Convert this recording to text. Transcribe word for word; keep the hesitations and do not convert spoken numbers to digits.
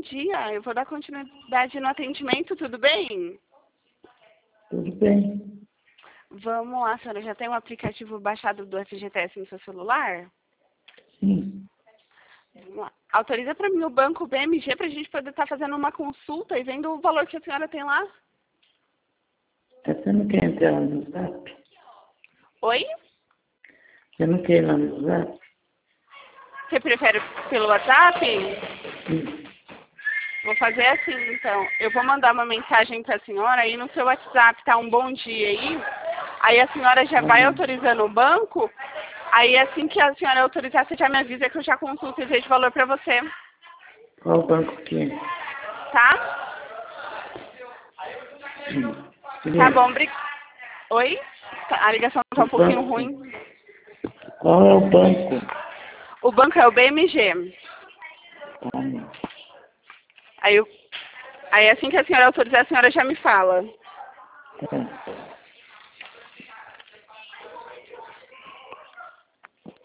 dia. Eu vou dar continuidade no atendimento, tudo bem? Tudo bem. Vamos lá, senhora. Já tem um aplicativo baixado do F G T S no seu celular? Sim. Vamos lá. Autoriza para mim o banco B M G para a gente poder estar fazendo uma consulta e vendo o valor que a senhora tem lá? Você não quer entrar lá no Zap? Oi? Você não quer ir lá no Zap? Você prefere pelo WhatsApp? Sim. Vou fazer assim, então. Eu vou mandar uma mensagem para a senhora aí no seu WhatsApp, tá? Um bom dia aí. Aí a senhora já vai Uhum. autorizando o banco. Aí assim que a senhora autorizar, você já me avisa que eu já consulto e vejo valor para você. Qual banco que é? Tá? Hum. Tá bom, obrigada. Oi? A ligação tá um O pouquinho banco. ruim. Qual é o banco? O banco é o B M G. Ah, Aí, eu, aí assim que a senhora autorizar, a senhora já me fala. tá.